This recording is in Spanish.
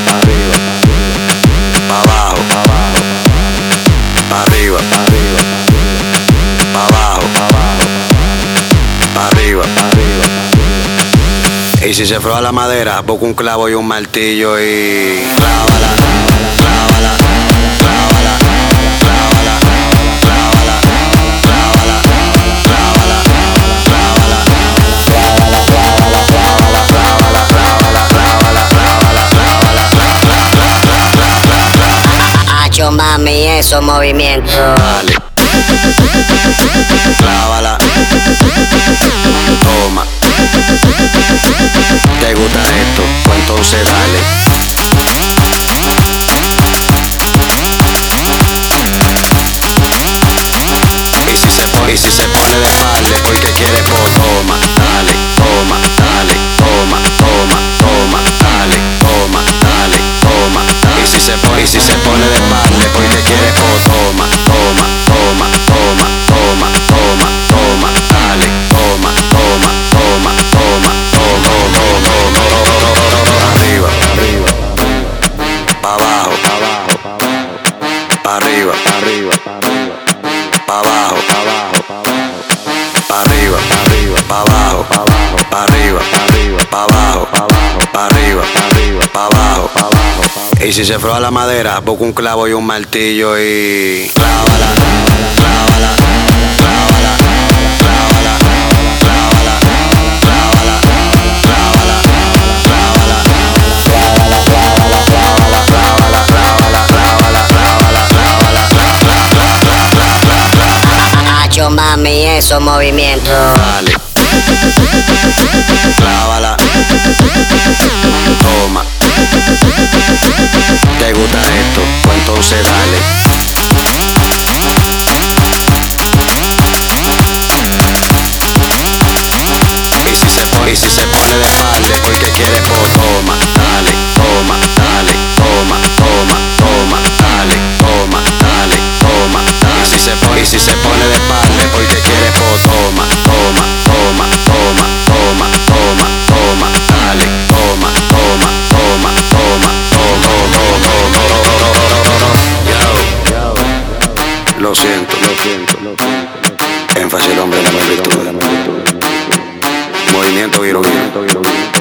pa' abajo, pa' arriba, pa' abajo, pa' arriba. Y si se froa la madera, busca un clavo y un martillo y clávala, clávala, clávala, clávala, clávala, clávala, clávala, clávala, clávala, clávala, clávala, clávala, clávala, clávala, clávala. Hacho mami, esos movimientos. Dale. Clávala. Toma. ¿Te gusta esto? Pues entonces dale. Y si se pone de espalda porque quiere, pues toma, dale, toma, dale, toma, toma, toma, dale, toma, dale, toma, dale. Y si se pone de espalda porque quiere, pues toma, toma, toma, toma, toma, toma, toma, dale, toma, toma, toma, toma, toma, arriba, arriba, pa' abajo, pa' arriba, pa' abajo, pa' arriba, pa' abajo, pa' arriba, pa' abajo, pa' arriba, pa' abajo. Y si se froa la madera, busca un clavo y un martillo y clávala, clávala, clávala, clávala, clávala, clávala, clávala, clávala, clávala, clávala, clávala, clávala, clávala, clávala, clávala. Hacho mami, esos movimientos. Dale. Clávala. Toma. ¿Te gusta esto? Pues entonces dale. Y si se pone de espalda porque quiere, pues toma, dale, toma, dale, toma, toma, toma, dale, toma, dale, toma, dale. Y si se pone de espalda porque quiere, pues toma, toma, toma, toma, toma, toma, toma, dale, toma, toma, toma, toma, toma. Lo siento. Énfasis el hombre de la virtud. Movimiento, giro.